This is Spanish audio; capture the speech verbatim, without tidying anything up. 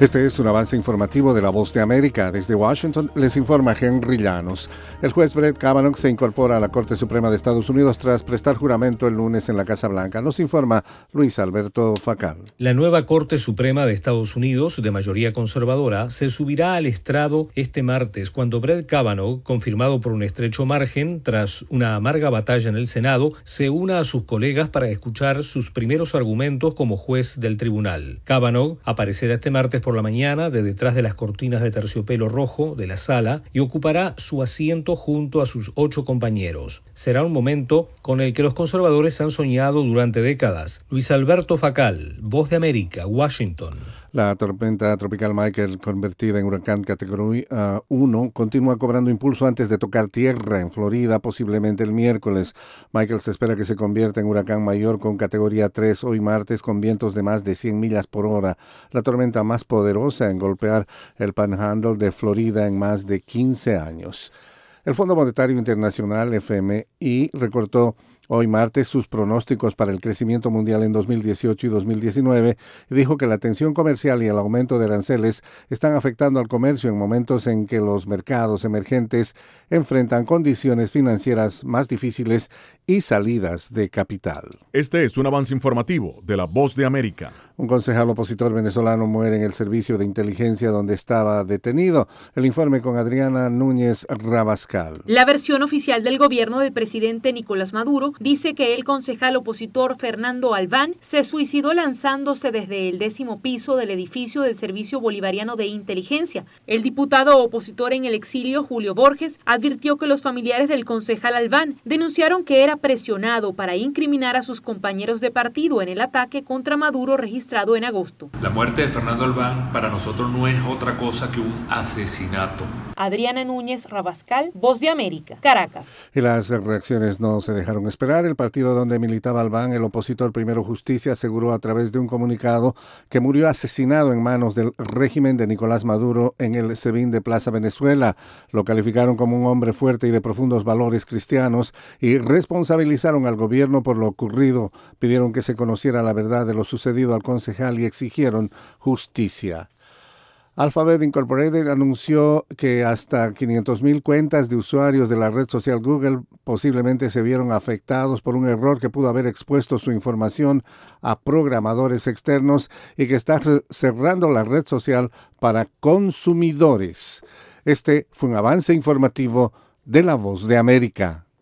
Este es un avance informativo de La Voz de América. Desde Washington les informa Henry Llanos. El juez Brett Kavanaugh se incorpora a la Corte Suprema de Estados Unidos tras prestar juramento el lunes en la Casa Blanca. Nos informa Luis Alberto Facal. La nueva Corte Suprema de Estados Unidos, de mayoría conservadora, se subirá al estrado este martes cuando Brett Kavanaugh, confirmado por un estrecho margen tras una amarga batalla en el Senado, se una a sus colegas para escuchar sus primeros argumentos como juez del tribunal. Kavanaugh aparecerá este martes por la mañana de detrás de las cortinas de terciopelo rojo de la sala y ocupará su asiento junto a sus ocho compañeros. Será un momento con el que los conservadores han soñado durante décadas. Luis Alberto Facal, Voz de América, Washington. La tormenta tropical Michael, convertida en huracán categoría uno, continúa cobrando impulso antes de tocar tierra en Florida, posiblemente el miércoles. Michael se espera que se convierta en huracán mayor con categoría tres hoy martes, con vientos de más de cien millas por hora. La tormenta más poderosa en golpear el Panhandle de Florida en más de quince años. El Fondo Monetario Internacional, F M I, recortó hoy martes sus pronósticos para el crecimiento mundial en dos mil dieciocho y dos mil diecinueve y dijo que la tensión comercial y el aumento de aranceles están afectando al comercio en momentos en que los mercados emergentes enfrentan condiciones financieras más difíciles y salidas de capital. Este es un avance informativo de La Voz de América. Un concejal opositor venezolano muere en el servicio de inteligencia donde estaba detenido. El informe con Adriana Núñez Rabascal. La versión oficial del gobierno del presidente Nicolás Maduro dice que el concejal opositor Fernando Albán se suicidó lanzándose desde el décimo piso del edificio del Servicio Bolivariano de Inteligencia. El diputado opositor en el exilio, Julio Borges, advirtió que los familiares del concejal Albán denunciaron que era presionado para incriminar a sus compañeros de partido en el ataque contra Maduro registrado en agosto. La muerte de Fernando Albán para nosotros no es otra cosa que un asesinato. Adriana Núñez Rabascal, Voz de América, Caracas. Y las reacciones no se dejaron esperar. El partido donde militaba Albán, el opositor Primero Justicia, aseguró a través de un comunicado que murió asesinado en manos del régimen de Nicolás Maduro en el SEBIN de Plaza Venezuela. Lo calificaron como un hombre fuerte y de profundos valores cristianos y responsabilizaron al gobierno por lo ocurrido. Pidieron que se conociera la verdad de lo sucedido al concejal y exigieron justicia. Alphabet Incorporated anunció que hasta quinientas mil cuentas de usuarios de la red social Google posiblemente se vieron afectados por un error que pudo haber expuesto su información a programadores externos y que está cerrando la red social para consumidores. Este fue un avance informativo de La Voz de América.